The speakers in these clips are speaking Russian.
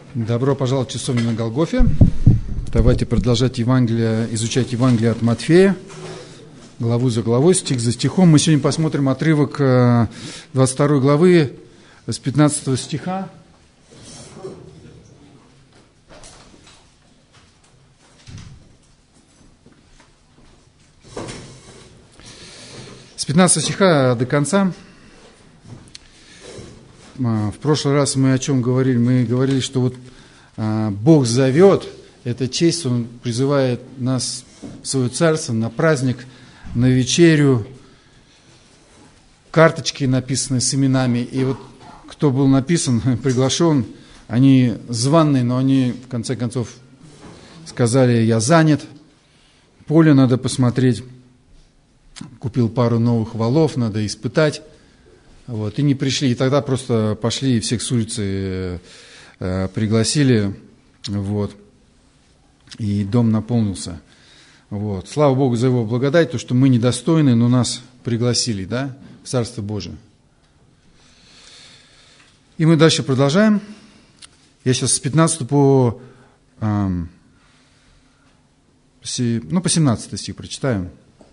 Добро пожаловать в часовню на Голгофе. Давайте продолжать изучать Евангелие от Матфея, главу за главой, стих за стихом. Мы сегодня посмотрим отрывок 22 главы с 15 стиха. С 15 стиха до конца. В прошлый раз мы о чем говорили? Мы говорили, что вот Бог зовет, это честь, Он призывает нас в свое царство, на праздник, на вечерю. Карточки написаны с именами, и вот кто был написан, приглашен, они званые, но они в конце концов сказали: я занят, поле надо посмотреть, купил пару новых валов, надо испытать. Вот, и не пришли, и тогда просто пошли и всех с улицы пригласили, вот, и дом наполнился. Вот. Слава Богу за Его благодать, то, что мы недостойны, но нас пригласили, да, в Царство Божие. И мы дальше продолжаем. Я сейчас с 15 по 17 стих прочитаю.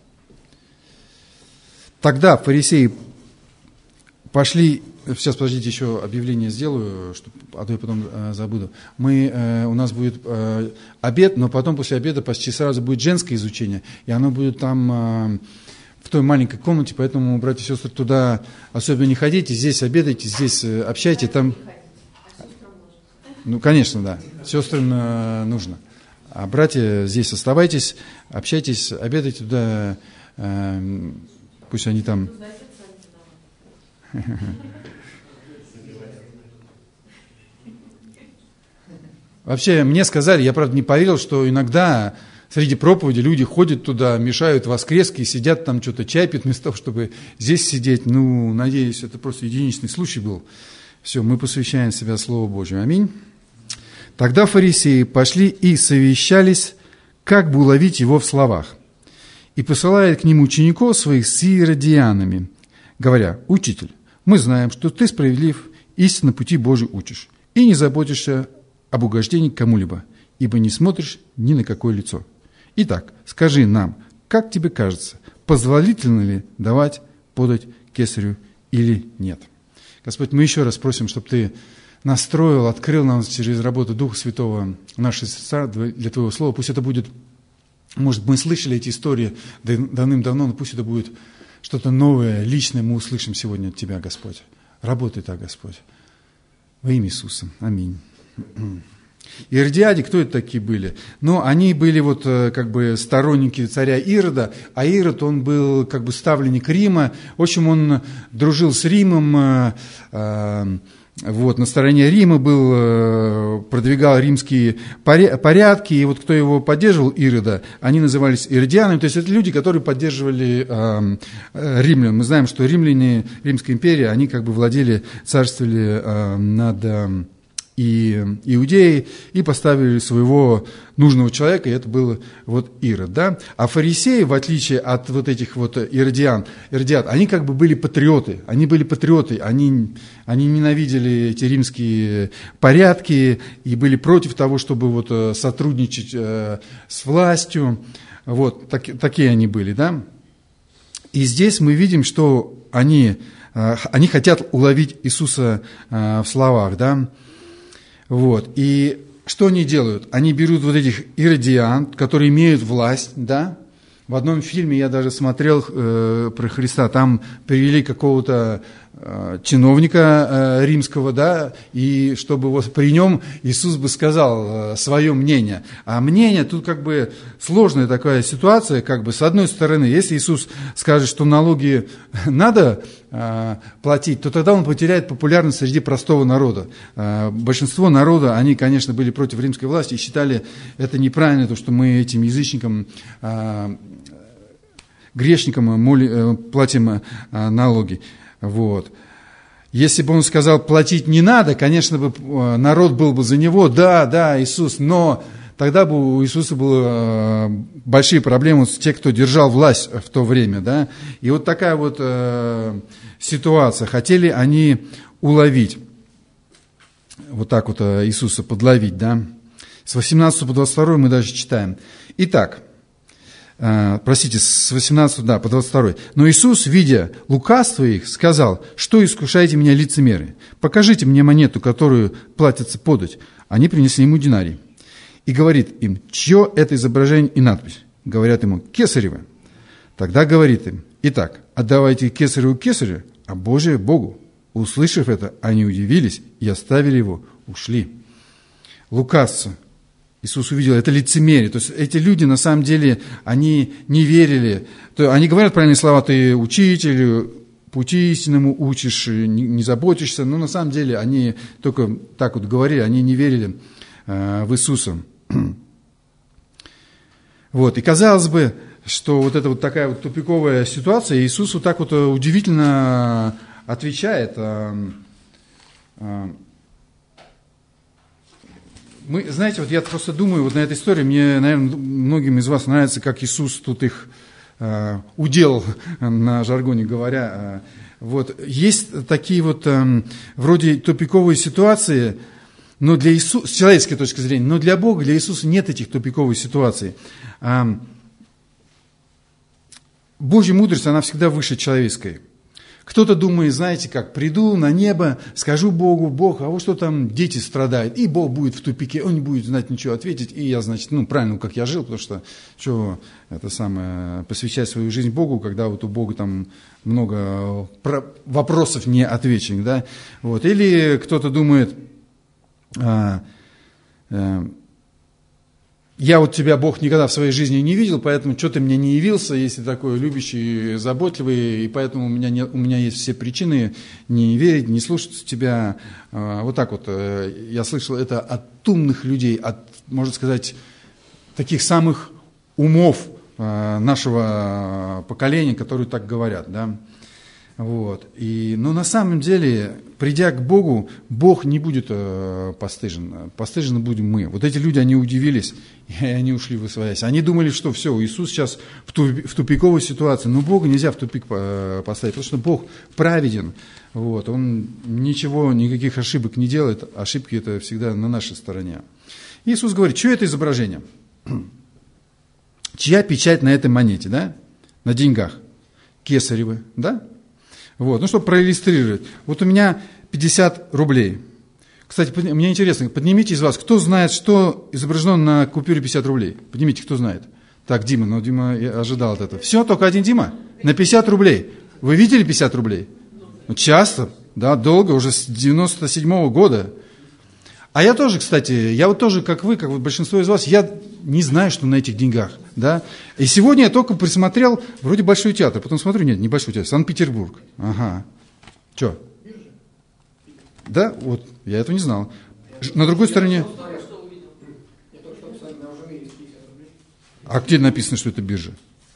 Тогда фарисеи пошли, сейчас, подождите, еще объявление сделаю, а то я потом забуду. У нас будет обед, но потом после обеда почти сразу будет женское изучение, и оно будет там в той маленькой комнате, поэтому, братья и сестры, туда особенно не ходите, здесь обедайте, здесь общайтесь, там... Ну, конечно, да, сестрам нужно. А братья, здесь оставайтесь, общайтесь, обедайте туда, пусть они там... Вообще, мне сказали, я, правда, не поверил, что иногда среди проповеди люди ходят туда, мешают воскрески, сидят там, что-то чай пьют, вместо того, чтобы здесь сидеть. Ну, надеюсь, это просто единичный случай был. Все, мы посвящаем себя Слову Божьему. Аминь. Тогда фарисеи пошли и совещались, как бы уловить его в словах. И посылают к нему учеников своих с иродианами, говоря: «Учитель, мы знаем, что ты справедлив, истинно пути Божий учишь, и не заботишься об угождении кому-либо, ибо не смотришь ни на какое лицо. Итак, скажи нам, как тебе кажется, позволительно ли давать подать кесарю или нет?» Господь, мы еще раз просим, чтобы Ты настроил, открыл нам через работу Духа Святого наши сердца для Твоего Слова. Пусть это будет, может, мы слышали эти истории давным-давно, но пусть это будет что-то новое, личное мы услышим сегодня от Тебя, Господь. Работай так, Господь. Во имя Иисуса. Аминь. Иродиаде, кто это такие были? Ну, они были вот как бы сторонники царя Ирода, а Ирод, он был как бы ставленник Рима. В общем, он дружил с Римом, вот, на стороне Рима был, продвигал римские порядки, и вот кто его поддерживал, Ирода, они назывались иродианами, то есть это люди, которые поддерживали римлян. Мы знаем, что римляне, Римская империя, они как бы царствовали над Иудеей и поставили своего нужного человека, и это был вот Ирод, да? А фарисеи, в отличие от вот этих вот иродиат, они как бы были патриоты, они ненавидели эти римские порядки и были против того, чтобы вот сотрудничать с властью, вот, такие они были, да? И здесь мы видим, что они хотят уловить Иисуса в словах, да? Вот. И что они делают? Они берут вот этих иродиан, которые имеют власть, да? В одном фильме я даже смотрел про Христа, там привели какого-то чиновника римского, да, и чтобы вот при нем Иисус бы сказал свое мнение. А мнение, тут как бы сложная такая ситуация, как бы с одной стороны, если Иисус скажет, что налоги надо платить, то тогда он потеряет популярность среди простого народа. Большинство народа, они, конечно, были против римской власти и считали это неправильно, то, что мы этим язычникам, грешникам платим налоги. Вот. Если бы он сказал, платить не надо, конечно, бы народ был бы за него, да, Иисус, но тогда бы у Иисуса были большие проблемы с теми, кто держал власть в то время, да. И вот такая вот ситуация. Хотели они уловить. вот так вот Иисуса подловить, да. С 18 по 22 мы даже читаем. Итак, с 18 по 22. Но Иисус, видя лукавство их, сказал: что искушаете меня, лицемеры? Покажите мне монету, которую платится подать. Они принесли ему динарий. И говорит им: чье это изображение и надпись? Говорят ему: Кесарево. Тогда говорит им: итак, отдавайте Кесареву Кесарю, а Божие Богу. Услышав это, они удивились и оставили его, ушли. Лукавство. Иисус увидел, это лицемерие. То есть эти люди, на самом деле, они не верили. Они говорят правильные слова: ты учитель, пути истинному учишь, не заботишься. Но на самом деле они только так вот говорили, они не верили в Иисуса. Вот. И казалось бы, что вот это вот такая вот тупиковая ситуация, Иисус вот так вот удивительно отвечает. Мы, знаете, вот я просто думаю вот на этой истории, мне, наверное, многим из вас нравится, как Иисус тут их уделал, на жаргоне говоря. Вот. Есть такие вот вроде тупиковые ситуации, но для Иисуса, с человеческой точки зрения, но для Бога, для Иисуса нет этих тупиковых ситуаций. Божья мудрость, она всегда выше человеческой. Кто-то думает, знаете, как приду на небо, скажу Богу: Бог, а вот что там дети страдают, и Бог будет в тупике, он не будет знать ничего ответить, и я, значит, правильно, как я жил, потому что посвящать свою жизнь Богу, когда вот у Бога там много вопросов не отвеченных, да, вот. Или кто-то думает: я вот тебя, Бог, никогда в своей жизни не видел, поэтому что ты мне не явился, если такой любящий, заботливый, и поэтому у меня есть все причины не верить, не слушаться тебя. Вот так вот я слышал это от умных людей, от, можно сказать, таких самых умов нашего поколения, которые так говорят, да. Вот. Но на самом деле, придя к Богу, Бог не будет постыжен. Постыжены будем мы. Вот эти люди, они удивились, и они ушли высвоясь. Они думали, что все, Иисус сейчас в тупиковой ситуации. Но Бога нельзя в тупик поставить, потому что Бог праведен. Вот. Он никаких ошибок не делает. Ошибки это всегда на нашей стороне. Иисус говорит: что это изображение? Чья печать на этой монете, да? На деньгах? Кесаревы, да? Вот, чтобы проиллюстрировать. Вот у меня 50 рублей. Кстати, мне интересно, поднимите из вас, кто знает, что изображено на купюре 50 рублей? Поднимите, кто знает. Так, Дима, Дима ожидал от этого. Все, только один Дима? На 50 рублей. Вы видели 50 рублей? Часто, да, долго, уже с 97-го года. А я тоже, кстати, как вы, как вот большинство из вас, я не знаю, что на этих деньгах, да. И сегодня я только присмотрел, вроде Большой театр, потом смотрю, нет, не Большой театр, Санкт-Петербург. Ага. Че? Да, вот, я этого не знал. На другой стороне... А где написано, что это биржа?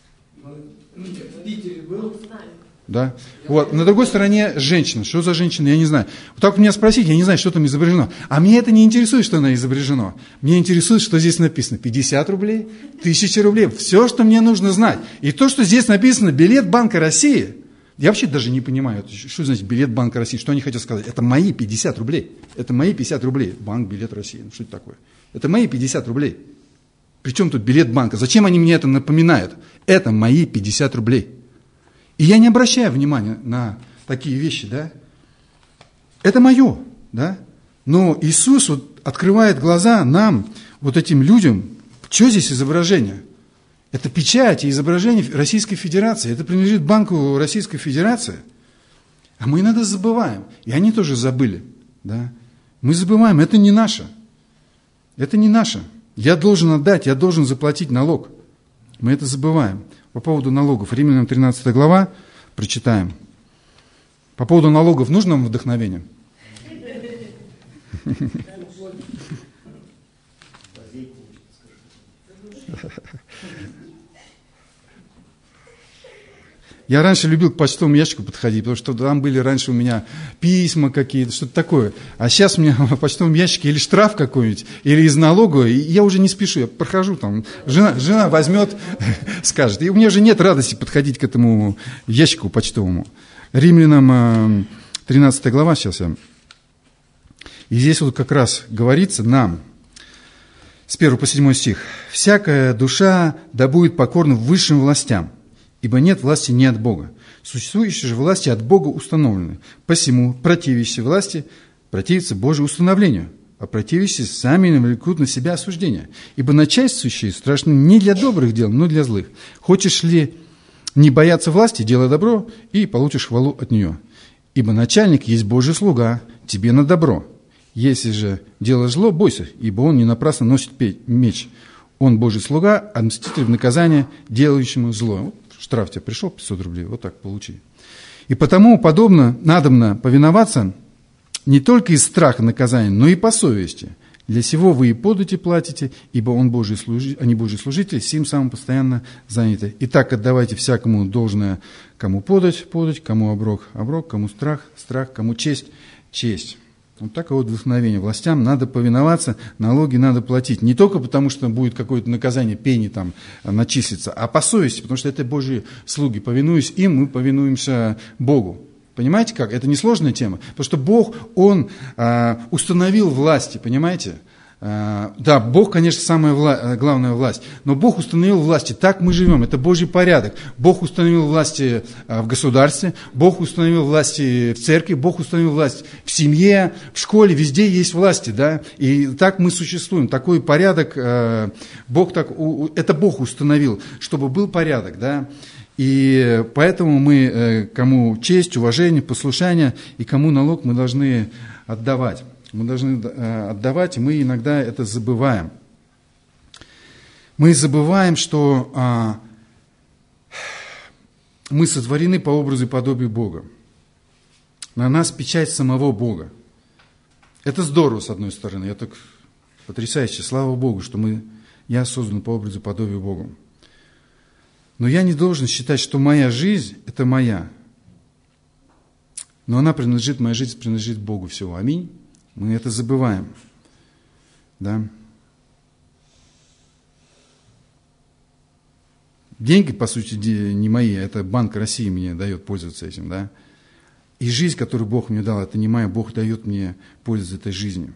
Да? Вот. На другой стороне женщина. Что за женщина, я не знаю. Вот так меня спросить, я не знаю, что там изображено. А мне это не интересует, что она изображено. Мне интересует, что здесь написано. 50 рублей, 1000 рублей. Все, что мне нужно знать. И то, что здесь написано, билет Банка России. Я вообще даже не понимаю, что значит билет Банка России. Что они хотят сказать? Это мои 50 рублей. Это мои 50 рублей. Банк, билет России. Что это такое? Это мои 50 рублей. Причем тут билет банка? Зачем они мне это напоминают? Это мои 50 рублей. И я не обращаю внимания на такие вещи, да. Это мое, да. Но Иисус вот открывает глаза нам, вот этим людям. Что здесь изображение? Это печать и изображение Российской Федерации. Это принадлежит Банку Российской Федерации. А мы иногда забываем. И они тоже забыли, да. Мы забываем, это не наше. Это не наше. Я должен отдать, я должен заплатить налог. Мы это забываем. По поводу налогов. Римлянам 13 глава, прочитаем. По поводу налогов нужно вам вдохновение? Я раньше любил к почтовому ящику подходить, потому что там были раньше у меня письма какие-то, что-то такое. А сейчас у меня в почтовом ящике или штраф какой-нибудь, или из налога, и я уже не спешу, я прохожу там, жена возьмет, скажет. И у меня уже нет радости подходить к этому ящику почтовому. Римлянам 13 глава, сейчас я... И здесь вот как раз говорится нам, с 1 по 7 стих. «Всякая душа да будет покорна высшим властям, ибо нет власти не от Бога. Существующие же власти от Бога установлены. Посему противящие власти противятся Божьему установлению, а противящие сами навлекут на себя осуждение. Ибо начальствующие страшны не для добрых дел, но для злых. Хочешь ли не бояться власти, делай добро, и получишь хвалу от нее. Ибо начальник есть Божий слуга, тебе на добро. Если же делаешь зло, бойся, ибо он не напрасно носит меч. Он Божий слуга, а мститель в наказание делающему зло». Вот штраф тебе пришел, 500 рублей, вот так получи. «И потому подобно надобно повиноваться не только из страха наказания, но и по совести. Для сего вы и подати платите, ибо он Божий служитель, они Божьи служители, сим самым постоянно заняты. Итак, отдавайте всякому должное, кому подать, кому оброк, кому страх, кому честь». Вот такое вот вдохновение. Властям надо повиноваться, налоги надо платить. Не только потому, что будет какое-то наказание, пени там начислится, а по совести, потому что это Божьи слуги. Повинуясь им, мы повинуемся Богу. Понимаете как? Это несложная тема. Потому что Бог, Он установил власти, понимаете? Да, Бог, конечно, самая главная власть, но Бог установил власти, так мы живем, это Божий порядок. Бог установил власти в государстве, Бог установил власти в церкви, Бог установил власть в семье, в школе, везде есть власти, да, и так мы существуем, такой порядок, это Бог установил, чтобы был порядок, да. И поэтому мы, кому честь, уважение, послушание и кому налог, мы должны отдавать. Мы должны отдавать, и мы иногда это забываем. Мы забываем, что мы сотворены по образу и подобию Бога. На нас печать самого Бога. Это здорово, с одной стороны. Это потрясающе. Слава Богу, что я создан по образу и подобию Бога. Но я не должен считать, что моя жизнь – это моя. Но моя жизнь принадлежит Богу всего. Аминь. Мы это забываем. Да? Деньги, по сути, не мои, это Банк России мне дает пользоваться этим. Да? И жизнь, которую Бог мне дал, это не моя, Бог дает мне пользоваться этой жизнью.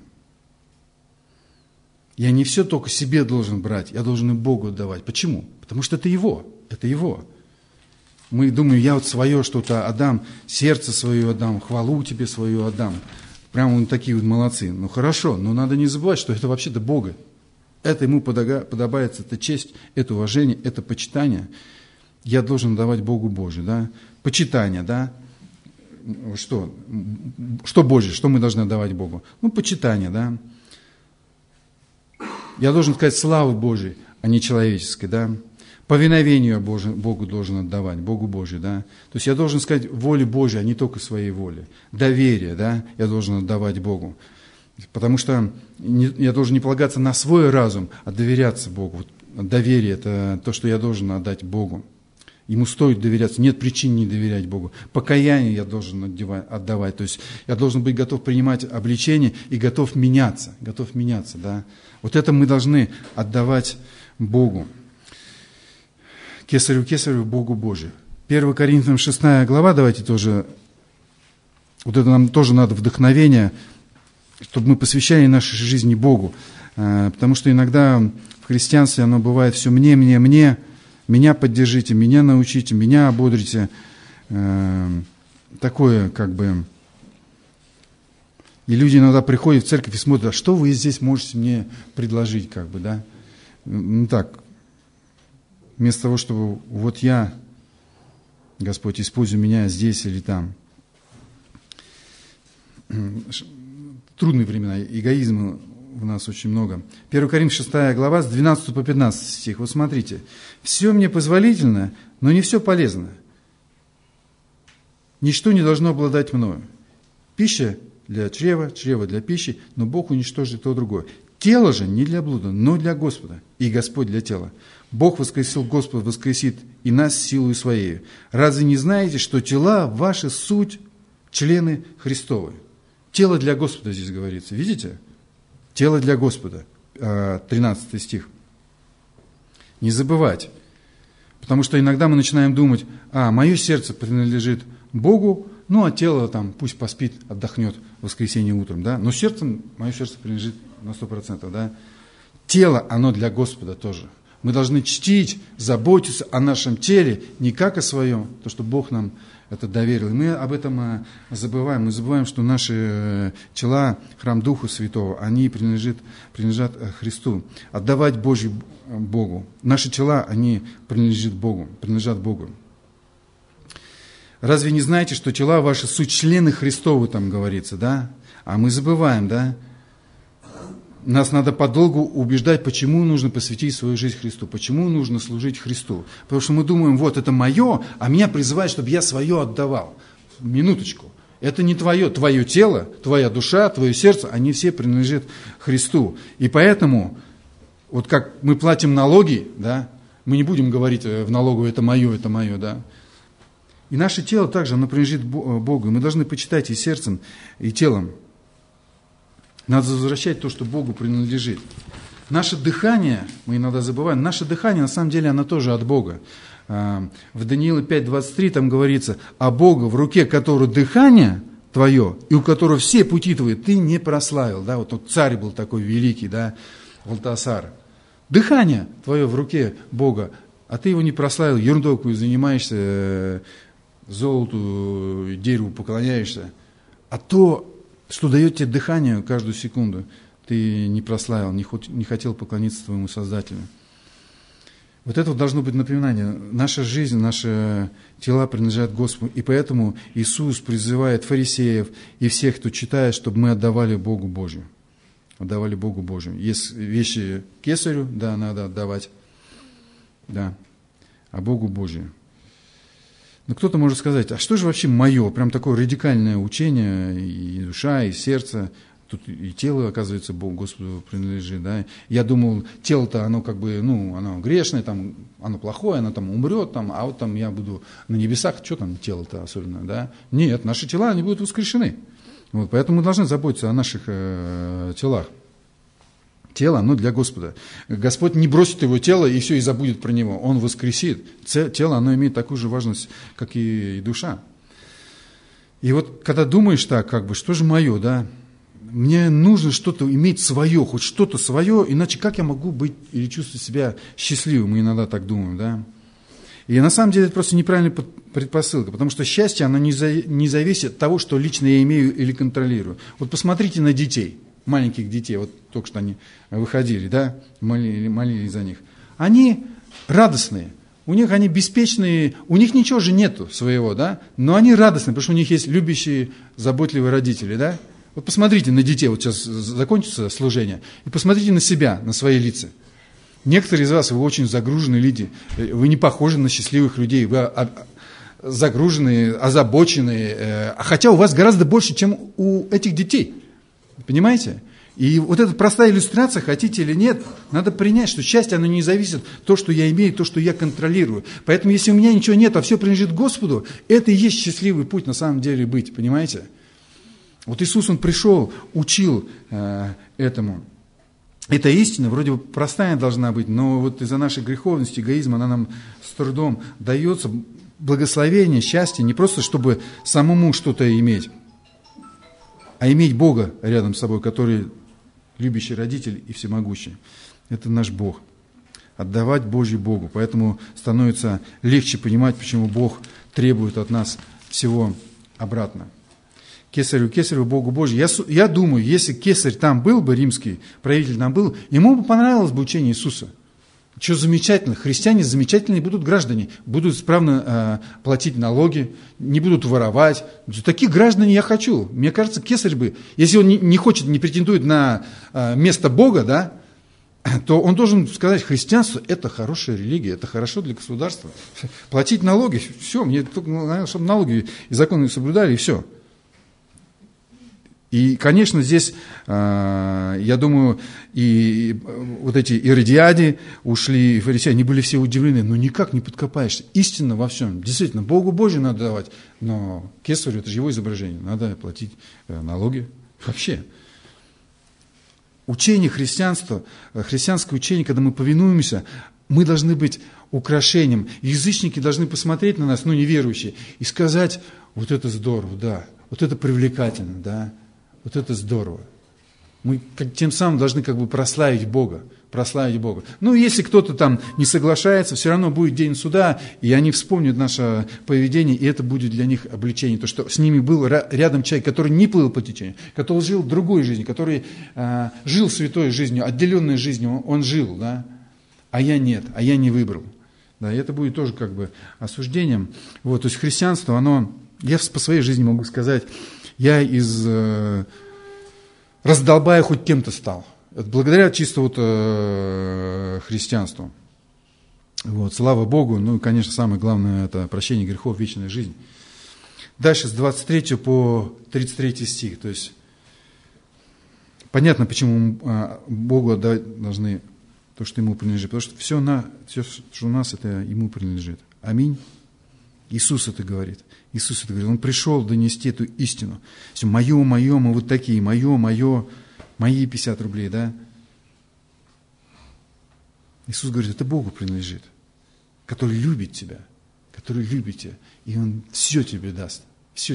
Я не все только себе должен брать, я должен и Богу отдавать. Почему? Потому что это Его. Это Его. Мы думаем, я вот свое что-то отдам, сердце свое отдам, хвалу тебе свою отдам. Прямо вот такие вот молодцы. Ну хорошо, но надо не забывать, что это вообще-то Бога. Это Ему подобается, это честь, это уважение, это почитание. Я должен давать Богу Божие, да? Почитание, да? Что Божие, что мы должны давать Богу? Ну, почитание, да? Я должен сказать славу Божией, а не человеческой, да? Повиновению Богу должен отдавать, Богу Божию, да. То есть я должен сказать воле Божией, а не только своей воле. Доверие, да, я должен отдавать Богу. Потому что я должен не полагаться на свой разум, а доверяться Богу. Вот доверие – это то, что я должен отдать Богу. Ему стоит доверяться, нет причин не доверять Богу. Покаяние я должен отдавать. То есть я должен быть готов принимать обличение и готов меняться, да. Вот это мы должны отдавать Богу. Кесарю, Богу Божию. 1 Коринфянам 6 глава, давайте тоже, вот это нам тоже надо вдохновение, чтобы мы посвящали нашей жизни Богу. Потому что иногда в христианстве оно бывает все мне, меня поддержите, меня научите, меня ободрите. Такое как бы... И люди иногда приходят в церковь и смотрят, а что вы здесь можете мне предложить, как бы, да? Ну так, вместо того, чтобы вот я, Господь, используй меня здесь или там. Трудные времена, эгоизма у нас очень много. 1 Коринфянам 6 глава, с 12 по 15 стих. Вот смотрите. «Все мне позволительно, но не все полезно. Ничто не должно обладать мною. Пища для чрева, чрево для пищи, но Бог уничтожит то другое. Тело же не для блуда, но для Господа, и Господь для тела. Бог воскресил, Господь воскресит и нас силою Своей. Разве не знаете, что тела ваши суть члены Христовы?» Тело для Господа здесь говорится. Видите? Тело для Господа. 13 стих. Не забывать. Потому что иногда мы начинаем думать, мое сердце принадлежит Богу, Ну, а тело там пусть поспит, отдохнет в воскресенье утром, да. Но мое сердце принадлежит на 100%, да. Тело, оно для Господа тоже. Мы должны чтить, заботиться о нашем теле, не как о своем, то, что Бог нам это доверил. И мы об этом забываем. Мы забываем, что наши тела, храм Духа Святого, они принадлежат Христу. Отдавать Богу. Наши тела, они принадлежат Богу. Разве не знаете, что тела ваши суть члены Христовы, там говорится, да? А мы забываем, да? Нас надо подолгу убеждать, почему нужно посвятить свою жизнь Христу, почему нужно служить Христу. Потому что мы думаем, вот это мое, а меня призывают, чтобы я свое отдавал. Минуточку. Это не твое тело, твоя душа, твое сердце, они все принадлежат Христу. И поэтому, вот как мы платим налоги, да, мы не будем говорить в налоговую, это мое, да. И наше тело также, оно принадлежит Богу. И мы должны почитать и сердцем, и телом. Надо возвращать то, что Богу принадлежит. Наше дыхание, мы иногда забываем, наше дыхание, на самом деле, оно тоже от Бога. В Даниила 5:23 там говорится, а Бога, в руке которого дыхание твое, и у которого все пути твои, ты не прославил. Да? Вот царь был такой великий, да, Валтасар. Дыхание твое в руке Бога, а ты его не прославил, ерундой какой занимаешься, золоту, дереву поклоняешься. А то, что дает тебе дыхание каждую секунду, ты не прославил, не хотел поклониться твоему Создателю. Вот это должно быть напоминание. Наша жизнь, наши тела принадлежат Господу. И поэтому Иисус призывает фарисеев и всех, кто читает, чтобы мы отдавали Богу Божию. Отдавали Богу Божию. Есть вещи кесарю, да, надо отдавать, да, а Богу Божию. Но кто-то может сказать, а что же вообще мое? Прям такое радикальное учение, и душа, и сердце. Тут и тело, оказывается, Богу, Господу принадлежит. Да? Я думал, тело-то, оно как бы, оно грешное, там, оно плохое, оно там умрет, там, а вот там я буду на небесах, что там тело-то особенно, да? Нет, наши тела, они будут воскрешены. Вот, поэтому мы должны заботиться о наших телах. Тело, оно для Господа. Господь не бросит его тело и все, и забудет про него. Он воскресит. Тело, оно имеет такую же важность, как и душа. И вот, когда думаешь так, как бы, что же мое, да? Мне нужно что-то иметь свое, хоть что-то свое, иначе как я могу быть или чувствовать себя счастливым? Мы иногда так думаем, да? И на самом деле это просто неправильная предпосылка, потому что счастье, оно не зависит от того, что лично я имею или контролирую. Вот посмотрите на детей. Маленьких детей, вот только что они выходили, да, молились за них. Они радостные, у них они беспечные, у них ничего же нету своего, да, но они радостные, потому что у них есть любящие, заботливые родители, да. Вот посмотрите на детей, вот сейчас закончится служение, и посмотрите на себя, на свои лица. Некоторые из вас, вы очень загруженные люди, вы не похожи на счастливых людей, вы загруженные, озабоченные, хотя у вас гораздо больше, чем у этих детей. Понимаете? И вот эта простая иллюстрация, хотите или нет, надо принять, что счастье, оно не зависит от того, что я имею, то, что я контролирую. Поэтому, если у меня ничего нет, а все принадлежит Господу, это и есть счастливый путь на самом деле быть, понимаете? Вот Иисус, Он пришел, учил этому. Эта истина вроде бы простая должна быть, но вот из-за нашей греховности, эгоизма, она нам с трудом дается. Благословение, счастье, не просто чтобы самому что-то иметь, а иметь Бога рядом с собой, который любящий родитель и всемогущий. Это наш Бог. Отдавать Божью Богу. Поэтому становится легче понимать, почему Бог требует от нас всего обратно. Кесарю, Богу Божию. Я думаю, если кесарь там был бы, римский правитель там был, ему бы понравилось бы учение Иисуса. Что замечательно, христиане замечательные будут граждане, будут исправно платить налоги, не будут воровать. Таких граждан я хочу. Мне кажется, кесарь бы, если он не хочет, не претендует на место Бога, да, то он должен сказать, христианство – это хорошая религия, это хорошо для государства. Платить налоги, все, мне только надо, чтобы налоги и законы соблюдали, и все. И, конечно, здесь, я думаю, и вот эти иродиади ушли, и фарисеи, они были все удивлены, но никак не подкопаешься. Истинно во всем. Действительно, Богу Божию надо давать, но кесарю, это же его изображение, надо платить налоги вообще. Учение христианства, христианское учение, когда мы повинуемся, мы должны быть украшением. Язычники должны посмотреть на нас, неверующие, и сказать, вот это здорово, да, вот это привлекательно, да, вот это здорово. Мы тем самым должны как бы прославить Бога. Ну, если кто-то там не соглашается, все равно будет день суда, и они вспомнят наше поведение, и это будет для них обличение. То, что с ними был рядом человек, который не плыл по течению, который жил другой жизнью, который жил святой жизнью, отделенной жизнью, он жил, да, а я нет, а я не выбрал. Да, и это будет тоже как бы осуждением. Вот, то есть христианство, оно, я по своей жизни могу сказать, я из раздолбая хоть кем-то стал. Это благодаря чисто вот христианству. Вот, слава Богу. Ну и, конечно, самое главное, это прощение грехов, вечная жизнь. Дальше с 23 по 33 стих. То есть, понятно, почему Богу отдать должны то, что Ему принадлежит. Потому что все, что у нас, это Ему принадлежит. Аминь. Иисус это говорит. Он пришел донести эту истину. Все, мое, мы вот такие, мое, мои 50 рублей, да? Иисус говорит, это Богу принадлежит, который любит тебя, и Он все тебе даст.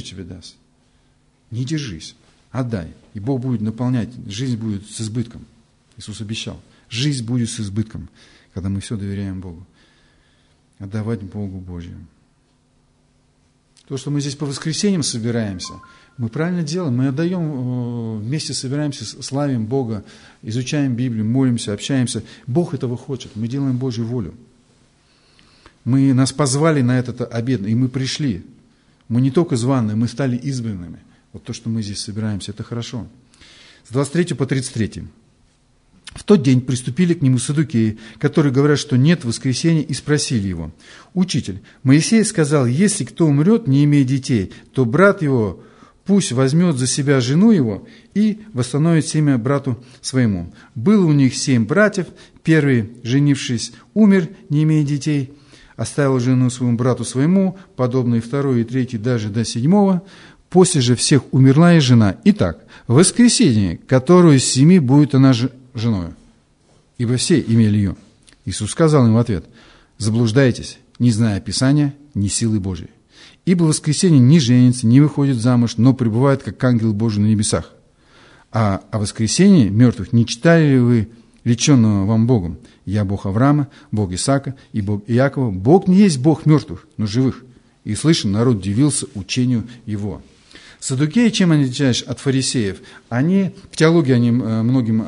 Не держись, отдай, и Бог будет наполнять, жизнь будет с избытком. Иисус обещал, жизнь будет с избытком, когда мы все доверяем Богу. Отдавать Богу Божьему. То, что мы здесь по воскресеньям собираемся, мы правильно делаем, мы отдаем, вместе собираемся, славим Бога, изучаем Библию, молимся, общаемся. Бог этого хочет, мы делаем Божью волю. Нас позвали на этот обед, и мы пришли. Мы не только званые, мы стали избранными. Вот то, что мы здесь собираемся, это хорошо. С 23 по 33. В тот день приступили к нему саддукеи, которые говорят, что нет воскресения, и спросили его: «Учитель, Моисей сказал, если кто умрет, не имея детей, то брат его пусть возьмет за себя жену его и восстановит семя брату своему. Было у них 7 братьев, первый, женившись, умер, не имея детей, оставил жену своему брату своему, подобно и второй, и третий, даже до 7. После же всех умерла и жена. Итак, в воскресенье, которую из 7 будет она женою, ибо все имели ее». Иисус сказал им в ответ: «Заблуждаетесь, не зная Писания, ни силы Божией. Ибо в воскресенье не женится, не выходит замуж, но пребывает, как ангел Божий на небесах. А о воскресенье мертвых не читали ли вы реченного вам Богом? Я Бог Авраама, Бог Исаака и Бог Иакова. Бог не есть Бог мертвых, но живых». И слышен, народ дивился учению его. Саддукеи, чем они отличаются от фарисеев? Они, в теологии они многим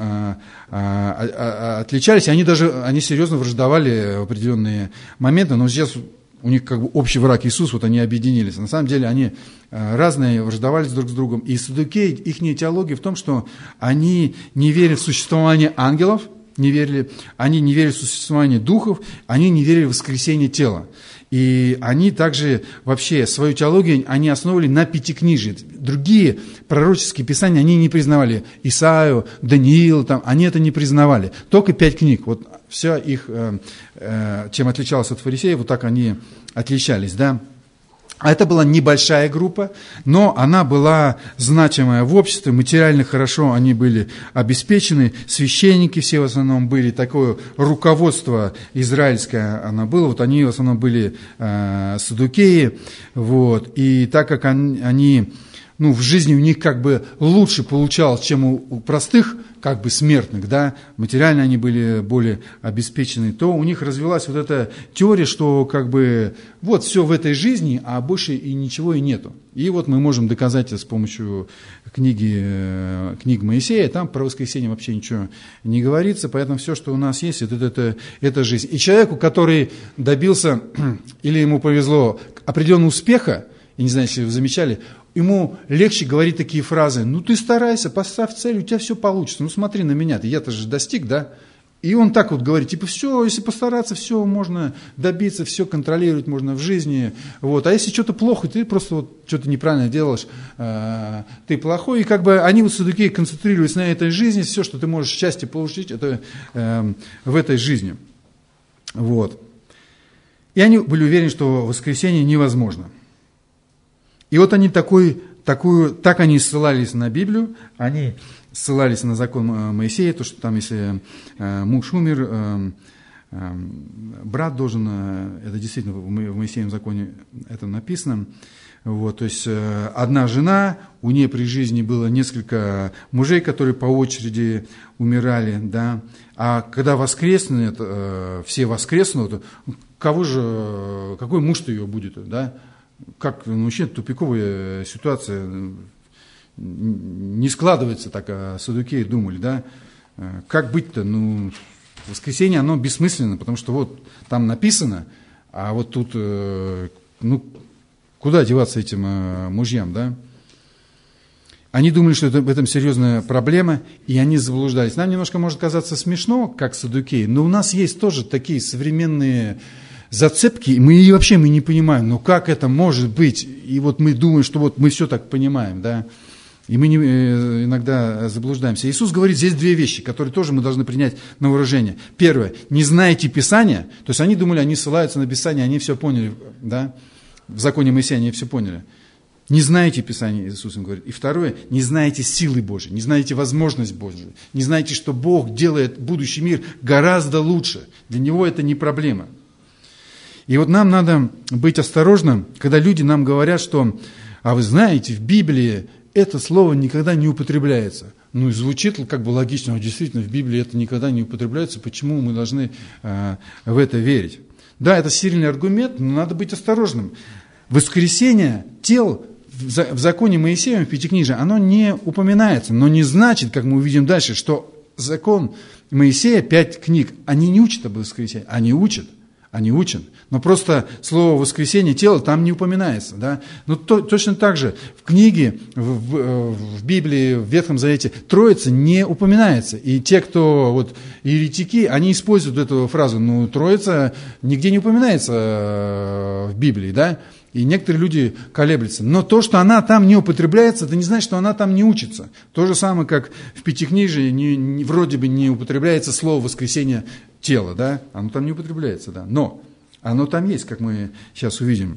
отличались, они серьезно враждовали в определенные моменты, но сейчас у них как бы общий враг Иисус, вот они объединились. На самом деле они разные, враждовались друг с другом. И саддукеи, их теология в том, что они не верят в существование ангелов, они не верили в существование духов, они не верили в воскресение тела. И они также вообще свою теологию они основывали на пятикнижии. Другие пророческие писания они не признавали. Исаию, Даниил, они это не признавали. Только 5 книг. Вот все их, чем отличалось от фарисеев, вот так они отличались, да. А это была небольшая группа, но она была значимая в обществе, материально хорошо они были обеспечены, священники все в основном были, такое руководство израильское оно было, вот они в основном были саддукеи, вот, и так как они в жизни у них как бы лучше получалось, чем у простых как бы смертных, да, материально они были более обеспечены, то у них развилась вот эта теория, что как бы вот все в этой жизни, а больше и ничего и нету. И вот мы можем доказать это с помощью книг Моисея, там про воскресенье вообще ничего не говорится, поэтому все, что у нас есть, это жизнь. И человеку, который добился, или ему повезло, определенного успеха, я не знаю, если вы замечали, ему легче говорить такие фразы: ты старайся, поставь цель, у тебя все получится, смотри на меня, я-то же достиг, да? И он так вот говорит, все, если постараться, все можно добиться, все контролировать можно в жизни, вот. А если что-то плохо, ты просто что-то неправильно делаешь, ты плохой, и как бы они саддукеи концентрируются на этой жизни, все, что ты можешь счастье получить, это в этой жизни, вот. И они были уверены, что воскресенье невозможно. И вот они так они ссылались на Библию, они ссылались на закон Моисея, то, что там, если муж умер, брат должен, это действительно в Моисеевом законе это написано, вот, то есть одна жена, у нее при жизни было несколько мужей, которые по очереди умирали, да, а когда воскреснет, все воскреснут, какой муж-то ее будет, да, как, вообще тупиковая ситуация, не складывается так, саддукеи думали, да, как быть-то, воскресенье, оно бессмысленно, потому что вот там написано, а вот тут, куда деваться этим мужьям, да? Они думали, что в этом серьезная проблема, и они заблуждались. Нам немножко может казаться смешно, как саддукеи, но у нас есть тоже такие современные зацепки, и мы не понимаем, как это может быть, и вот мы думаем, что вот мы все так понимаем, да? И мы иногда заблуждаемся. Иисус говорит здесь две вещи, которые тоже мы должны принять на вооружение. Первое, не знаете Писания, то есть они думали, они ссылаются на Писание, они все поняли, да? В законе Моисея они все поняли. Не знаете Писания, Иисус им говорит. И второе, не знаете силы Божьей, не знаете возможность Божью, не знаете, что Бог делает будущий мир гораздо лучше. Для Него это не проблема. И вот нам надо быть осторожным, когда люди нам говорят, что, а вы знаете, в Библии это слово никогда не употребляется. И звучит как бы логично, но действительно в Библии это никогда не употребляется, почему мы должны в это верить? Да, это сильный аргумент, но надо быть осторожным. Воскресение тел в законе Моисеевом, в Пятикнижии, оно не упоминается, но не значит, как мы увидим дальше, что закон Моисея, 5 книг, они не учат об воскресении, они учат. Но просто слово «воскресение тела» там не упоминается. Да? Точно так же в книге, в Библии, в Ветхом Завете Троица не упоминается. И те, кто еретики, они используют эту фразу, Троица нигде не упоминается в Библии, да? И некоторые люди колеблются. Но то, что она там не употребляется, это не значит, что она там не учится. То же самое, как в Пятикнижии вроде бы не употребляется слово «воскресение тела». Да? Оно там не употребляется. Да? Но оно там есть, как мы сейчас увидим.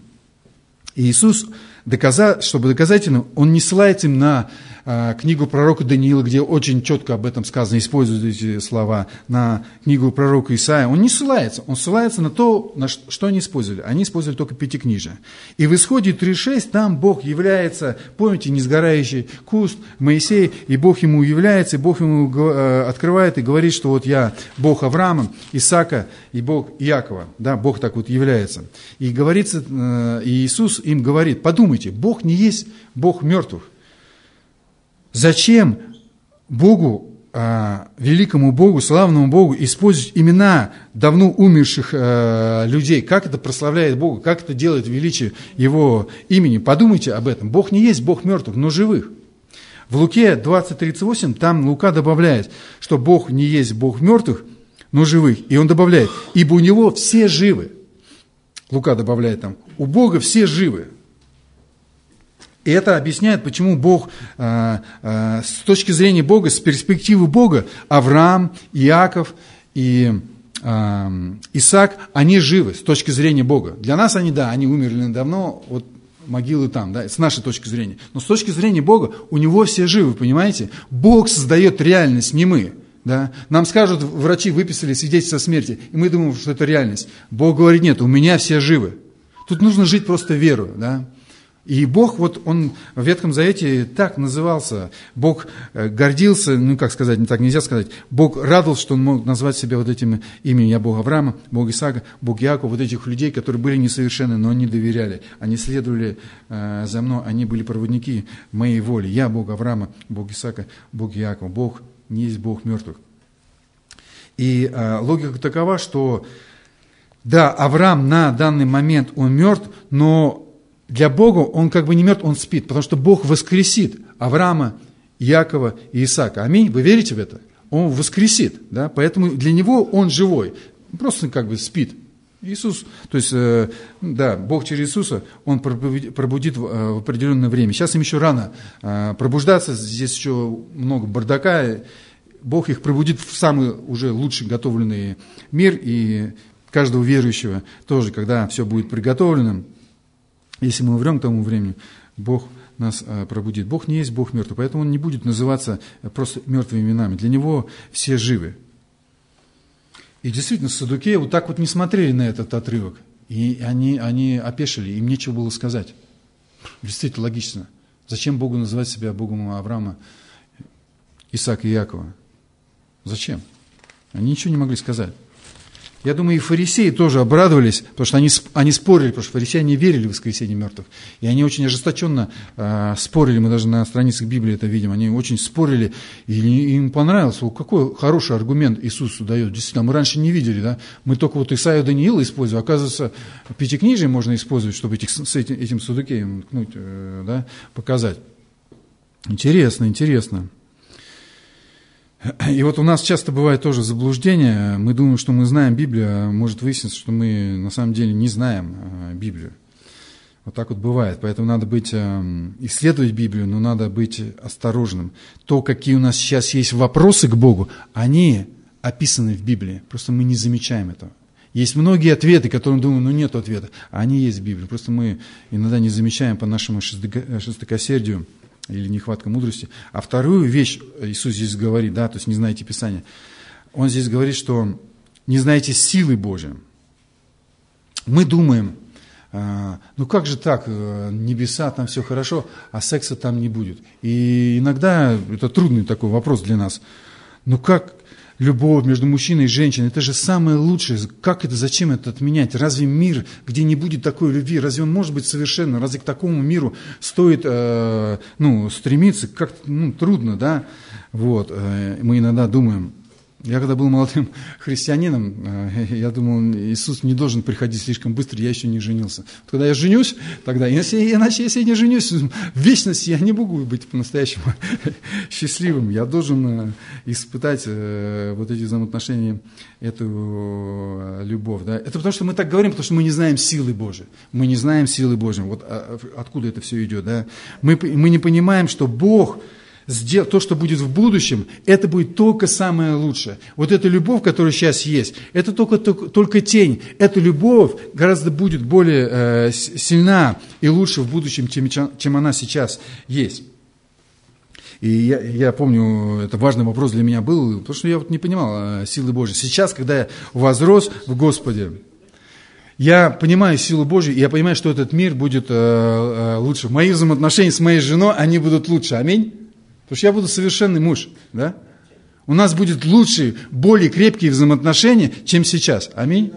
И Иисус, чтобы доказать им, Он не ссылается им на книгу пророка Даниила, где очень четко об этом сказано, используют эти слова, на книгу пророка Исаия. Он не ссылается, он ссылается на то, на что они использовали. Они использовали только Пятикнижие. И в Исходе 3.6 там Бог является, помните, несгорающий куст Моисея, и Бог ему является, и Бог ему открывает и говорит, что вот я Бог Авраама, Исаака и Бог Иакова. Да, Бог так вот является. И говорится, и Иисус им говорит, подумайте, Бог не есть Бог мертвых. Зачем Богу, великому Богу, славному Богу использовать имена давно умерших людей? Как это прославляет Бога? Как это делает величие Его имени? Подумайте об этом. Бог не есть Бог мертвых, но живых. В Луке 20:38 там Лука добавляет, что Бог не есть Бог мертвых, но живых. И он добавляет, ибо у Него все живы. Лука добавляет там, у Бога все живы. И это объясняет, почему Бог, с точки зрения Бога, с перспективы Бога, Авраам, Иаков и Исаак, они живы с точки зрения Бога. Для нас они, да, они умерли давно, вот могилы там, да, с нашей точки зрения. Но с точки зрения Бога у Него все живы, понимаете? Бог создает реальность, не мы. Да? Нам скажут, врачи выписали свидетельство о смерти, и мы думаем, что это реальность. Бог говорит, нет, у меня все живы. Тут нужно жить просто верою, да? И Бог, вот Он в Ветхом Завете так назывался, Бог гордился, как сказать, не так нельзя сказать, Бог радовался, что Он мог назвать себя вот этим именем, я Бог Авраама, Бог Исаака, Бог Иакова, вот этих людей, которые были несовершенны, но они доверяли, они следовали за мной, они были проводники моей воли, я Бог Авраама, Бог Исаака, Бог Иакова, Бог не есть Бог мертвых. И логика такова, что да, Авраам на данный момент он мертв, но для Бога он как бы не мертв, он спит, потому что Бог воскресит Авраама, Иакова и Исаака. Аминь? Вы верите в это? Он воскресит, да? Поэтому для него он живой, просто как бы спит. Иисус, то есть, да, Бог через Иисуса, Он пробудит в определенное время. Сейчас им еще рано пробуждаться, здесь еще много бардака. Бог их пробудит в самый уже лучший готовленный мир, и каждого верующего тоже, когда все будет приготовлено. Если мы умрем к тому времени, Бог нас пробудит. Бог не есть Бог мертвый, поэтому Он не будет называться просто мертвыми именами. Для Него все живы. И действительно, саддукеи вот так вот не смотрели на этот отрывок. И они опешили, им нечего было сказать. Действительно логично. Зачем Богу называть себя Богом Авраама, Исаака и Иакова? Зачем? Они ничего не могли сказать. Я думаю, и фарисеи тоже обрадовались, потому что они спорили, потому что фарисеи не верили в воскресение мертвых. И они очень ожесточенно спорили, мы даже на страницах Библии это видим, они очень спорили, и им понравилось, какой хороший аргумент Иисусу дает. Действительно, мы раньше не видели, да? Мы только вот Исаию Даниила используем, оказывается, Пятикнижие можно использовать, чтобы с этим саддукеем да, показать. Интересно, интересно. И вот у нас часто бывает тоже заблуждение. Мы думаем, что мы знаем Библию, а может выясниться, что мы на самом деле не знаем Библию. Вот так вот бывает. Поэтому надо исследовать Библию, но надо быть осторожным. То, какие у нас сейчас есть вопросы к Богу, они описаны в Библии. Просто мы не замечаем этого. Есть многие ответы, которые мы думаем, нет ответа, а они есть в Библии. Просто мы иногда не замечаем по нашему жестокосердию или нехватка мудрости. А вторую вещь Иисус здесь говорит, да, то есть не знаете Писания. Он здесь говорит, что не знаете силы Божией. Мы думаем, ну как же так, небеса, там все хорошо, а секса там не будет. И иногда это трудный такой вопрос для нас. Ну как любовь между мужчиной и женщиной, это же самое лучшее. Как это, зачем это отменять? Разве мир, где не будет такой любви, разве он может быть совершенным? Разве к такому миру стоит стремиться? Как-то трудно, да? Вот. Мы иногда думаем. Я когда был молодым христианином, я думал, Иисус не должен приходить слишком быстро, я еще не женился. Когда я женюсь, тогда, иначе если я не женюсь, в вечности я не могу быть по-настоящему счастливым. Я должен испытать вот эти взаимоотношения, эту любовь. Да? Это потому, что мы так говорим, потому что мы не знаем силы Божией. Мы не знаем силы Божией. Вот откуда это все идет. Да? Мы не понимаем, что Бог... То, что будет в будущем, это будет только самое лучшее. Вот эта любовь, которая сейчас есть, это только тень. Эта любовь гораздо будет более сильна и лучше в будущем, чем она сейчас есть. И я помню, это важный вопрос для меня был, потому что я вот не понимал силы Божьей. Сейчас, когда я возрос в Господе, я понимаю силу Божью, и я понимаю, что этот мир будет лучше. Мои взаимоотношения с моей женой, они будут лучше. Аминь. Потому что я буду совершенный муж, да? У нас будет лучшие, более крепкие взаимоотношения, чем сейчас. Аминь.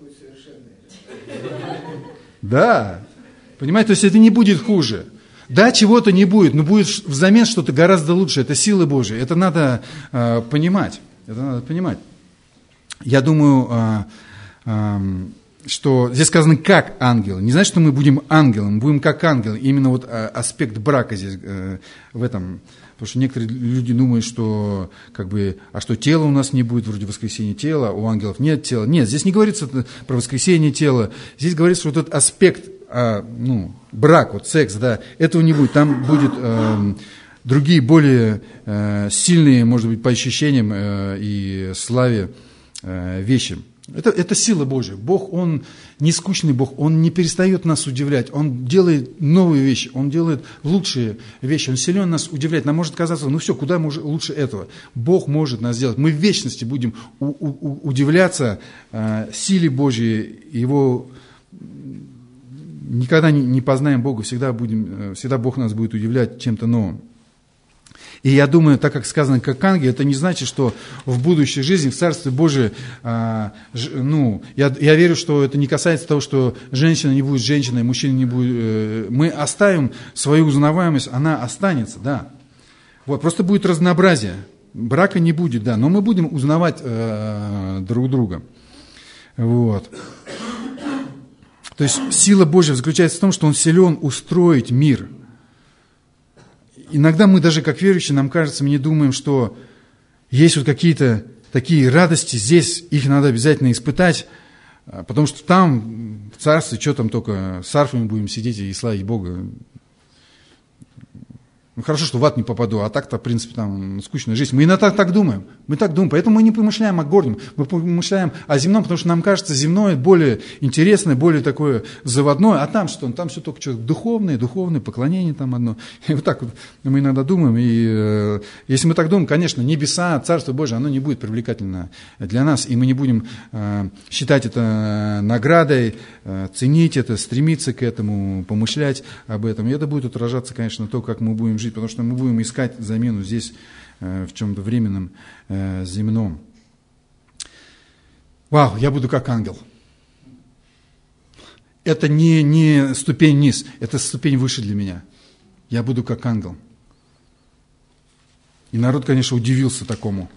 Да. Понимаете, то есть это не будет хуже. Да, чего-то не будет, но будет взамен что-то гораздо лучше. Это сила Божия. Это надо понимать. Это надо понимать. Я думаю, что здесь сказано как ангелы. Не значит, что мы будем ангелом, мы будем как ангелы. Именно вот аспект брака здесь в этом. Потому что некоторые люди думают, что а что тела у нас не будет, вроде воскресения тела, у ангелов нет тела. Нет, здесь не говорится про воскресение тела. Здесь говорится, что вот этот аспект, брак, вот секс, да, этого не будет. Там будет другие, более сильные, может быть, по ощущениям и славе вещи. Это сила Божья. Бог, Он не скучный Бог, Он не перестает нас удивлять. Он делает новые вещи, Он делает лучшие вещи. Он силен нас удивлять. Нам может казаться, все, куда лучше этого? Бог может нас сделать. Мы в вечности будем удивляться силе Божьей, Его... Никогда не познаем Бога, всегда Бог нас будет удивлять чем-то новым. И я думаю, так как сказано, как ангел, это не значит, что в будущей жизни, в Царстве Божие, я верю, что это не касается того, что женщина не будет женщиной, мужчина не будет... Мы оставим свою узнаваемость, она останется, да. Вот, просто будет разнообразие. Брака не будет, да, но мы будем узнавать друг друга. Вот. То есть сила Божья заключается в том, что Он силен устроить мир. Иногда мы даже как верующие, нам кажется, мы не думаем, что есть вот какие-то такие радости, здесь их надо обязательно испытать, потому что там, в царстве, что там только с арфами будем сидеть и славить Бога. Ну, хорошо, что в ад не попаду, а так-то, в принципе, там скучная жизнь. Мы иногда так думаем. Мы так думаем. Поэтому мы не помышляем о горнем. Мы помышляем о земном, потому что нам кажется, земное более интересное, более такое заводное. А там что? Там все только что духовное поклонение там одно. И вот так вот мы иногда думаем. И если мы так думаем, конечно, небеса, Царство Божие, оно не будет привлекательно для нас. И мы не будем считать это наградой, ценить это, стремиться к этому, помышлять об этом. И это будет отражаться, конечно, на то, как мы будем жить, потому что мы будем искать замену здесь в чем-то временном, земном. Вау, я буду как ангел. Это не ступень вниз, это ступень выше для меня. Я буду как ангел. И народ, конечно, удивился такому.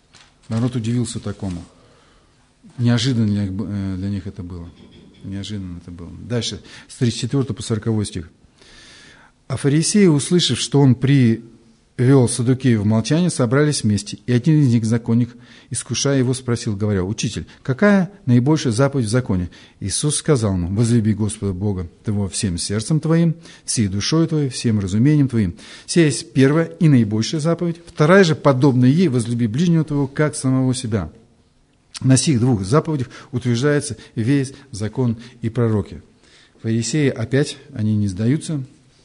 Неожиданно для них это было. Дальше, с 34 по 40 стих. А фарисеи, услышав, что он привел Саддукеев в молчание, собрались вместе. И один из них, законник, искушая его, спросил, говоря: «Учитель, какая наибольшая заповедь в законе?» Иисус сказал ему: «Возлюби Господа Бога твоего всем сердцем твоим, всей душой твоей, всем разумением твоим». Сия есть первая и наибольшая заповедь. Вторая же, подобная ей: возлюби ближнего твоего, как самого себя. На сих двух заповедях утверждается весь закон и пророки. Фарисеи опять, они не сдаются.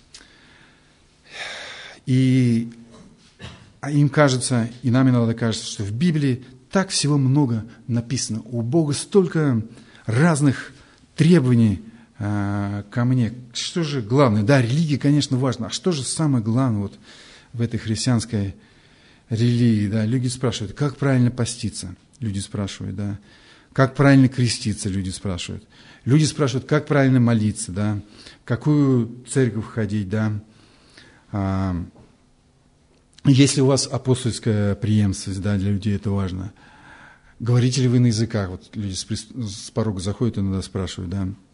И им кажется, и нам иногда кажется, что в Библии так всего много написано. У Бога столько разных требований ко мне. Что же главное? Да, религия, конечно, важна. А что же самое главное вот в этой христианской религии? Да, люди спрашивают, как правильно поститься? Люди спрашивают, да. Как правильно креститься? Люди спрашивают. Люди спрашивают, как правильно молиться, да. Какую церковь ходить, да. Если у вас апостольская преемственность, да, для людей это важно. Говорите ли вы на языках? Вот люди с порога заходят и иногда спрашивают,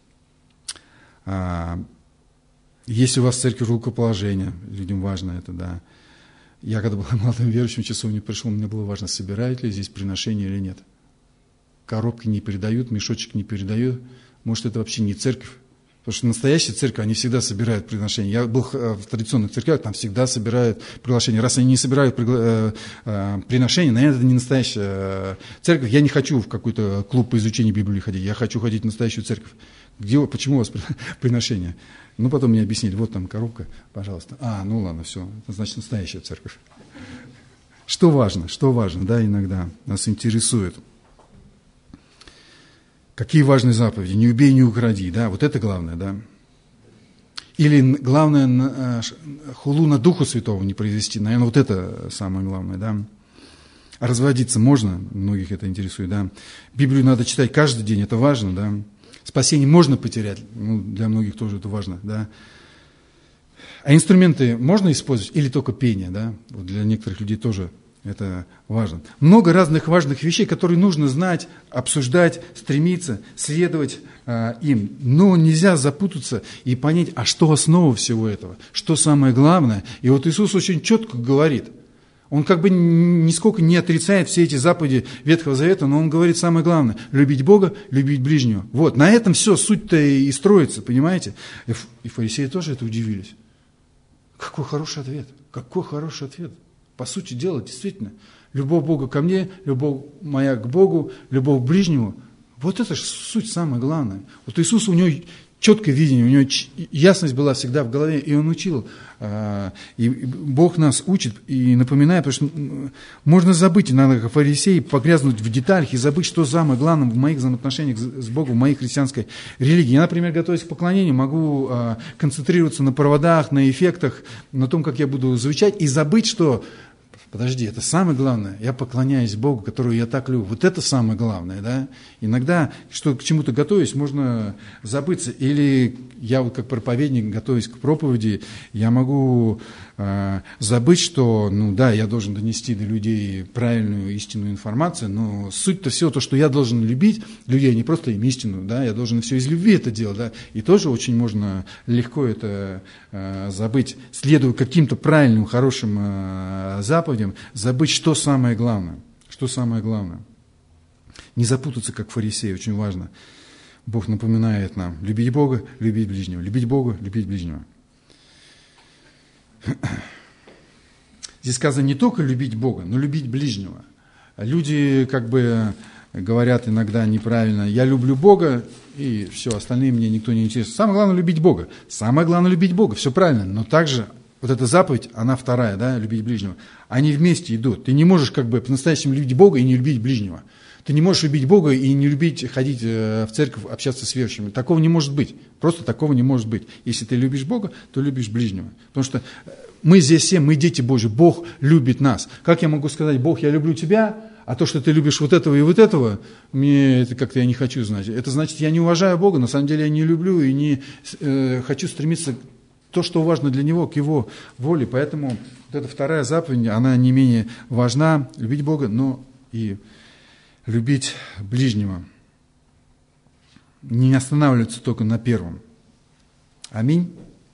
да. Если у вас в церкви рукоположение, людям важно это, да. Я когда был молодым верующим, в часовню пришел, мне было важно, собирают ли здесь приношения или нет. Коробки не передают, мешочек не передают. Может, это вообще не церковь. Потому что настоящая церковь, они всегда собирают приношения. Я был в традиционных церквях, там всегда собирают приглашения. Раз они не собирают приношения, наверное, это не настоящая церковь. Я не хочу в какой-то клуб по изучению Библии ходить. Я хочу ходить в настоящую церковь. Почему у вас приношения? Ну, потом мне объяснили, вот там коробка, пожалуйста. Ну ладно, все, это значит настоящая церковь. Что важно, да, иногда нас интересует. Какие важные заповеди? Не убей, не укради, да, вот это главное, да. Или главное, хулу на Духу Святого не произвести, наверное, вот это самое главное, да. А разводиться можно, многих это интересует, да. Библию надо читать каждый день, это важно, да. Спасение можно потерять, для многих тоже это важно, да. А инструменты можно использовать или только пение, да. Вот для некоторых людей тоже это важно. Много разных важных вещей, которые нужно знать, обсуждать, стремиться, следовать им. Но нельзя запутаться и понять, а что основа всего этого, что самое главное. И вот Иисус очень четко говорит. Он как бы нисколько не отрицает все эти заповеди Ветхого Завета, но он говорит самое главное – любить Бога, любить ближнего. Вот, на этом все, суть-то и строится, понимаете? И фарисеи тоже это удивились. Какой хороший ответ. По сути дела, действительно, любовь Бога ко мне, любовь моя к Богу, любовь к ближнему. Вот это же суть самое главное. Вот Иисус, у него четкое видение, у него ясность была всегда в голове, и он учил. И Бог нас учит и напоминает, потому что можно забыть иногда, как фарисеи, погрязнуть в деталях и забыть, что самое главное в моих взаимоотношениях с Богом, в моей христианской религии. Я, например, готовясь к поклонению, могу концентрироваться на проводах, на эффектах, на том, как я буду звучать, и забыть, что подожди, это самое главное. Я поклоняюсь Богу, которого я так люблю. Вот это самое главное, да. Иногда, что к чему-то готовясь, можно забыться. Или я вот как проповедник, готовясь к проповеди, я могу забыть, что, я должен донести до людей правильную истинную информацию, но суть-то всего то, что я должен любить людей, не просто им истину, да, я должен все из любви это делать, да. И тоже очень можно легко это забыть, следуя каким-то правильным, хорошим заповедям, забыть, что самое главное. Не запутаться, как фарисеи, очень важно. Бог напоминает нам любить Бога, любить ближнего. Любить Бога, любить ближнего. Здесь сказано не только любить Бога, но любить ближнего. Люди как бы говорят иногда неправильно: я люблю Бога, и все, остальные мне никто не интересует. Самое главное любить Бога. Самое главное любить Бога, все правильно. Но также вот эта заповедь, она вторая, да, любить ближнего. Они вместе идут. Ты не можешь как бы по-настоящему любить Бога и не любить ближнего. Ты не можешь любить Бога и не любить ходить в церковь, общаться с верующими. Такого не может быть. Просто такого не может быть. Если ты любишь Бога, то любишь ближнего. Потому что мы здесь все, мы дети Божьи. Бог любит нас. Как я могу сказать: Бог, я люблю тебя, а то, что ты любишь вот этого и вот этого, мне это как-то я не хочу знать. Это значит, я не уважаю Бога, на самом деле я не люблю и не хочу стремиться к то, что важно для Него, к Его воле. Поэтому вот эта вторая заповедь, она не менее важна. Любить Бога, но и любить ближнего. Не останавливаться только на первом. Аминь.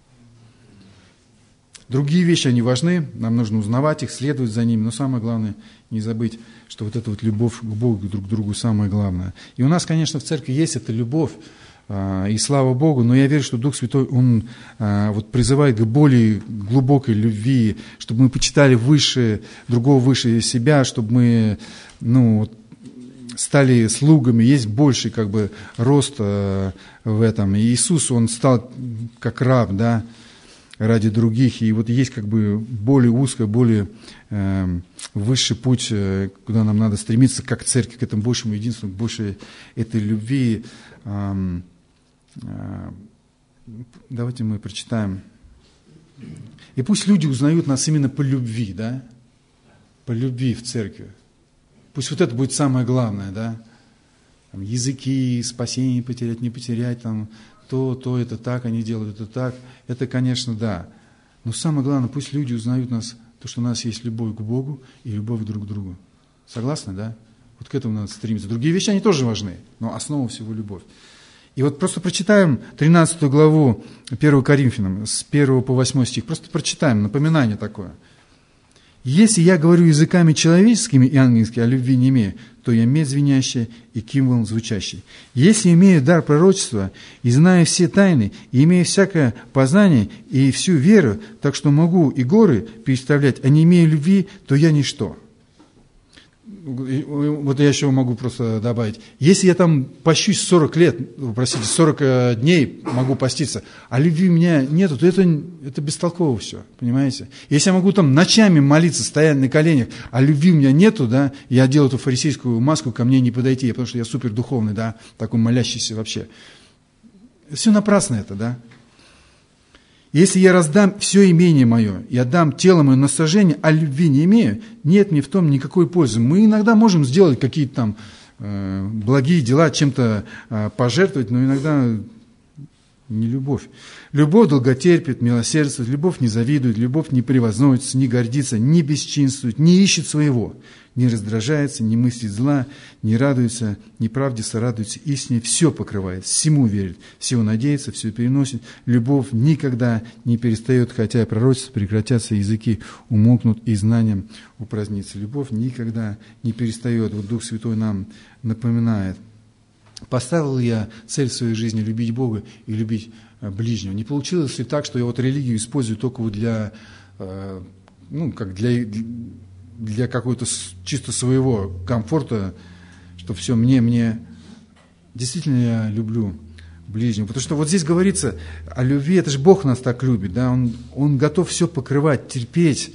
Другие вещи, они важны, нам нужно узнавать их, следовать за ними, но самое главное, не забыть, что вот эта вот любовь к Богу, друг к другу, самое главное. И у нас, конечно, в церкви есть эта любовь, и слава Богу, но я верю, что Дух Святой, Он вот призывает к более глубокой любви, чтобы мы почитали выше, другого выше себя, чтобы мы, стали слугами, есть больший как бы рост в этом. И Иисус, Он стал как раб, да, ради других. И вот есть как бы более узкий, более высший путь, куда нам надо стремиться, как церковь, к этому большему единству, к большей этой любви. Давайте мы прочитаем. И пусть люди узнают нас именно по любви, да? По любви в церкви. Пусть вот это будет самое главное, да? Там, языки, спасение потерять, не потерять, там, то, это так, они делают это так. Это, конечно, да. Но самое главное, пусть люди узнают нас, то, что у нас есть любовь к Богу и любовь друг к другу. Согласны, да? Вот к этому надо стремиться. Другие вещи, они тоже важны, но основа всего любовь. И вот просто прочитаем 13 главу 1 Коринфянам, с 1 по 8 стих. Просто прочитаем, напоминание такое. «Если я говорю языками человеческими и ангельскими, а любви не имею, то я медь звенящая и кимвол звучащий. Если имею дар пророчества и знаю все тайны, и имею всякое познание и всю веру, так что могу и горы переставлять, а не имею любви, то я ничто». Вот я еще могу просто добавить. Если я там пощусь 40 лет, 40 дней могу поститься, а любви у меня нету, то это бестолково все, понимаете? Если я могу там ночами молиться, стоять на коленях, а любви у меня нету, да, я делаю эту фарисейскую маску, ко мне не подойти, потому что я супер духовный, да, такой молящийся вообще. Все напрасно это, да. Если я раздам все имение мое и отдам тело мое на сожжение, а любви не имею, нет мне в том никакой пользы. Мы иногда можем сделать какие-то там благие дела, чем-то пожертвовать, но иногда не любовь. Любовь долготерпит, милосердствует, любовь не завидует, любовь не превозносится, не гордится, не бесчинствует, не ищет своего, не раздражается, не мыслит зла, не радуется, неправде сорадуется, истине все покрывает, всему верит, всего надеется, все переносит. Любовь никогда не перестает, хотя пророчества прекратятся, языки умолкнут и знанием упразднится. Любовь никогда не перестает. Вот Дух Святой нам напоминает. Поставил я цель в своей жизни любить Бога и любить ближнего. Не получилось ли так, что я вот религию использую только вот для какого-то чисто своего комфорта, что все мне. Действительно я люблю ближнего. Потому что вот здесь говорится о любви, это же Бог нас так любит, да? Он готов все покрывать, терпеть,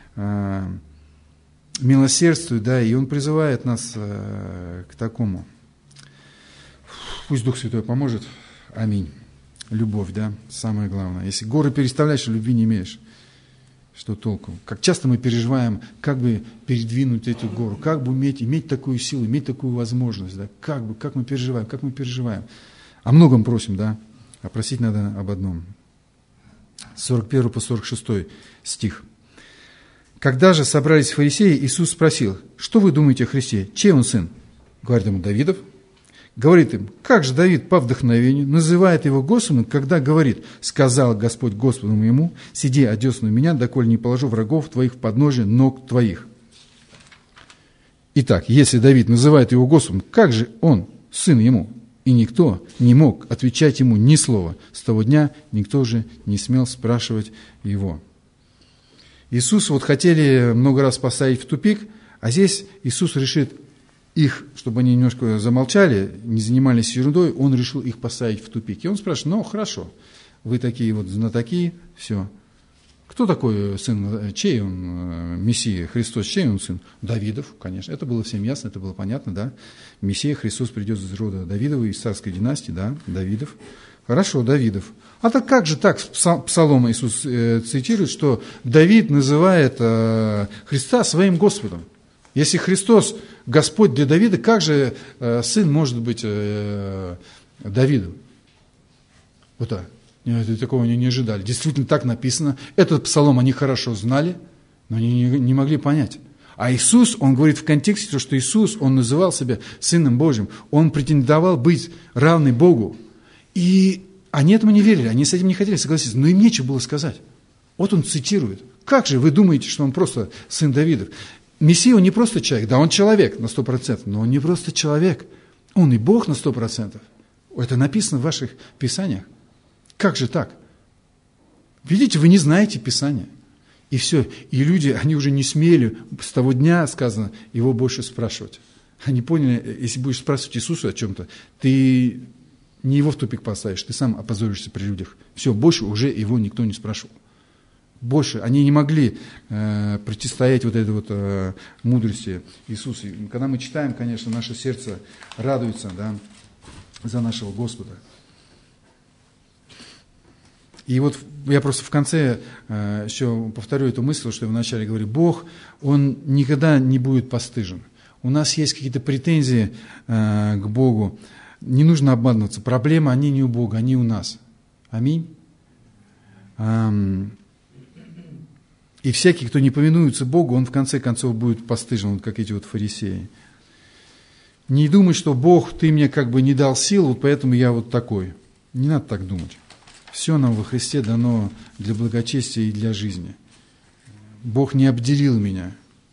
милосердствовать, да, и Он призывает нас к такому. Пусть Дух Святой поможет. Аминь. Любовь, да, самое главное. Если горы переставляешь, а любви не имеешь, что толку? Как часто мы переживаем, как бы передвинуть эту гору, как бы иметь такую силу, иметь такую возможность, да, как мы переживаем. О многом просим, да, а просить надо об одном. 41 по 46 стих. Когда же собрались фарисеи, Иисус спросил: что вы думаете о Христе? Чей он сын? Говорит ему: Давидов. Говорит им: как же Давид по вдохновению называет его Господом, когда говорит: сказал Господь Господу моему, сиди одесну меня, доколе не положу врагов твоих в подножие ног твоих. Итак, если Давид называет его Господом, как же он сын ему? И никто не мог отвечать ему ни слова. С того дня никто же не смел спрашивать его. Иисус вот хотели много раз поставить в тупик, а здесь Иисус решит их, чтобы они немножко замолчали, не занимались ерундой, Он решил их поставить в тупик. И Он спрашивает, ну, хорошо, вы такие вот знатоки, все. Кто такой сын, чей он Мессия, Христос, чей он сын? Давидов, конечно. Это было всем ясно, это было понятно, да. Мессия, Христос придет из рода Давидова, из царской династии, да, Давидов. Хорошо, Давидов. А так как же так Псалом Иисус цитирует, что Давид называет Христа своим Господом? Если Христос Господь для Давида, как же сын может быть Давидом? Вот так. Нет, такого они не ожидали. Действительно так написано. Этот псалом они хорошо знали, но они не могли понять. А Иисус, Он говорит в контексте, что Иисус, Он называл себя Сыном Божьим. Он претендовал быть равный Богу. И они этому не верили, они с этим не хотели согласиться. Но им нечего было сказать. Вот Он цитирует. Как же вы думаете, что Он просто сын Давидов? Мессия, Он не просто человек. Да, Он человек на 100%, но Он не просто человек. Он и Бог на 100%. Это написано в ваших писаниях. Как же так? Видите, вы не знаете Писания. И все. И люди, они уже не смели, с того дня, сказано, его больше спрашивать. Они поняли, если будешь спрашивать Иисуса о чем-то, ты не его в тупик поставишь, ты сам опозоришься при людях. Все, больше уже его никто не спрашивал. Больше. Они не могли противостоять вот этой вот мудрости Иисуса. И когда мы читаем, конечно, наше сердце радуется, да, за нашего Господа. И вот я просто в конце еще повторю эту мысль, что я вначале говорю. Бог, Он никогда не будет постыжен. У нас есть какие-то претензии к Богу. Не нужно обманываться. Проблемы, они не у Бога, они у нас. Аминь. И всякий, кто не повинуется Богу, он в конце концов будет постыжен, вот как эти вот фарисеи. Не думай, что Бог, ты мне как бы не дал сил, вот поэтому я вот такой. Не надо так думать. Все нам во Христе дано для благочестия и для жизни. Бог не обделил меня.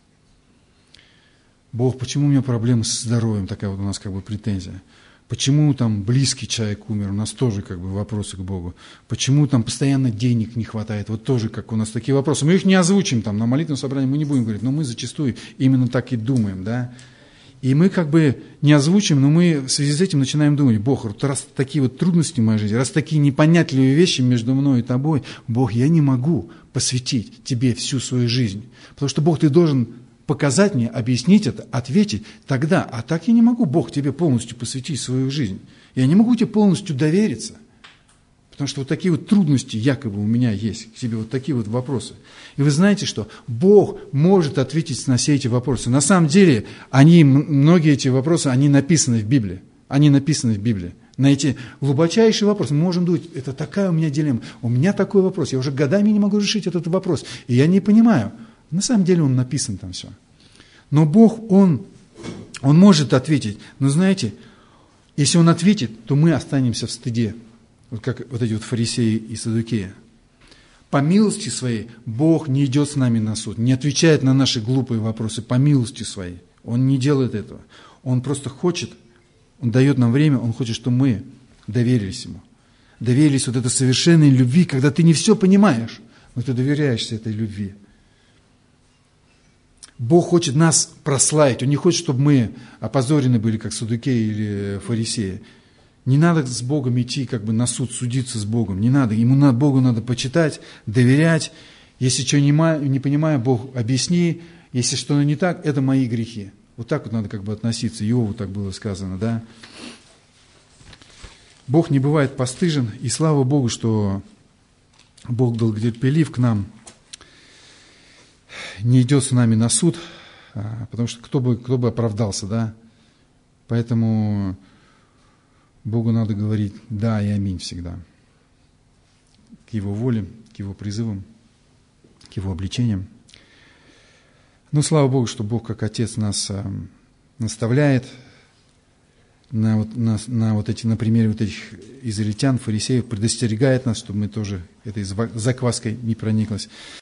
Бог, почему у меня проблемы со здоровьем? Такая вот у нас как бы претензия. Почему там близкий человек умер? У нас тоже как бы вопросы к Богу. Почему там постоянно денег не хватает? Вот тоже как у нас такие вопросы. Мы их не озвучим там на молитвенном собрании, мы не будем говорить, но мы зачастую именно так и думаем, да. И мы как бы не озвучим, но мы в связи с этим начинаем думать, Бог, вот раз такие вот трудности в моей жизни, раз такие непонятливые вещи между мной и тобой, Бог, я не могу посвятить тебе всю свою жизнь. Потому что, Бог, ты должен показать мне, объяснить это, ответить тогда. А так я не могу, Бог, тебе полностью посвятить свою жизнь. Я не могу тебе полностью довериться. Потому что вот такие вот трудности якобы у меня есть к тебе, вот такие вот вопросы. И вы знаете, что Бог может ответить на все эти вопросы. На самом деле, многие эти вопросы, они написаны в Библии. Они написаны в Библии. На эти глубочайшие вопросы мы можем думать, это такая у меня дилемма, у меня такой вопрос, я уже годами не могу решить этот вопрос, и я не понимаю. На самом деле он написан там все. Но Бог, Он может ответить. Но знаете, если Он ответит, то мы останемся в стыде. Вот как вот эти вот фарисеи и саддукеи. По милости Своей Бог не идет с нами на суд, не отвечает на наши глупые вопросы по милости Своей. Он не делает этого. Он просто хочет, Он дает нам время, Он хочет, чтобы мы доверились Ему. Доверились вот этой совершенной любви, когда ты не все понимаешь, но ты доверяешься этой любви. Бог хочет нас прославить, Он не хочет, чтобы мы опозорены были, как саддукеи или фарисеи. Не надо с Богом идти как бы на суд, судиться с Богом. Не надо. Богу надо почитать, доверять. Если что не понимаю, Бог, объясни. Если что не так, это мои грехи. Вот так вот надо как бы относиться. Иову так было сказано, да. Бог не бывает постыжен. И слава Богу, что Бог долготерпелив к нам. Не идет с нами на суд. Потому что кто бы оправдался, да. Поэтому Богу надо говорить «да» и «аминь» всегда. К Его воле, к Его призывам, к Его обличениям. Но слава Богу, что Бог как Отец нас наставляет на примере вот этих израильтян, фарисеев, предостерегает нас, чтобы мы тоже этой закваской не прониклись.